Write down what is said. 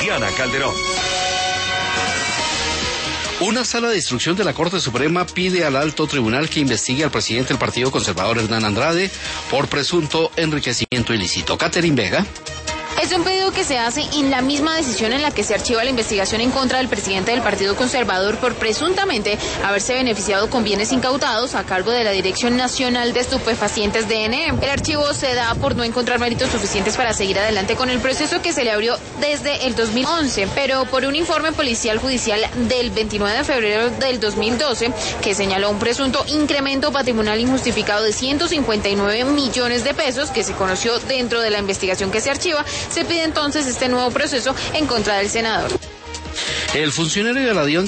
Diana Calderón. Una sala de instrucción de la Corte Suprema pide al alto tribunal que investigue al presidente del Partido Conservador, Hernán Andrade, por presunto enriquecimiento ilícito. Catherine Vega. Es un pedido que se hace en la misma decisión en la que se archiva la investigación en contra del presidente del Partido Conservador por presuntamente haberse beneficiado con bienes incautados a cargo de la Dirección Nacional de Estupefacientes DNE. El archivo se da por no encontrar méritos suficientes para seguir adelante con el proceso que se le abrió desde el 2011, pero por un informe policial judicial del 29 de febrero del 2012 que señaló un presunto incremento patrimonial injustificado de 159 millones de pesos que se conoció dentro de la investigación que se archiva, se pide entonces este nuevo proceso en contra del senador. El funcionario de la DIAN